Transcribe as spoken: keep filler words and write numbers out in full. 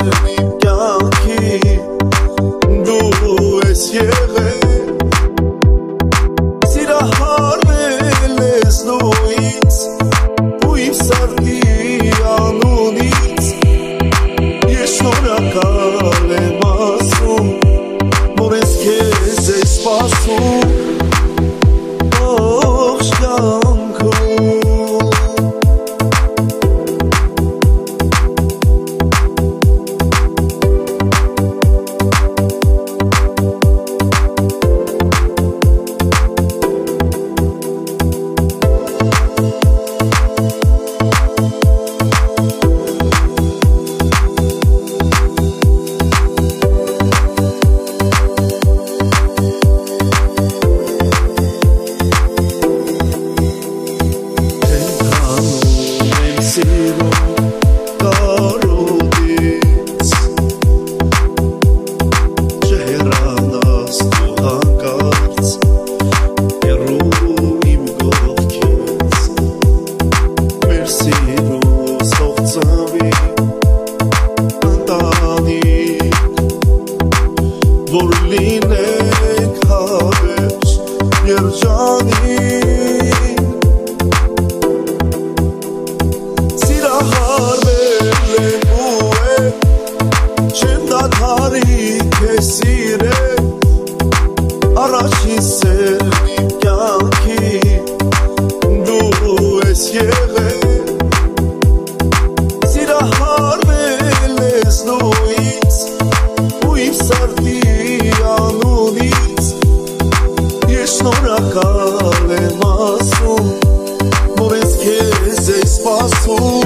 իմ կյանքի դու ես եղել սիրահարվել ես դու ինձ ու իմ սրտի անունից ես շնորհակալ եմ ասում որ ես քեզ էի սպասում ողջ կյանքում որ լինենք հավերժ երջանիկ սիրահարվել եմ ու է չեմ դադարի քեզ սիրել առաջին սերն իմ կյանքի դու ես եղել սիրահարվել ես դու ինձ ու իմ սրտի անունից ես շնորհակալ եմ ասում որ ես քեզ էի սպասում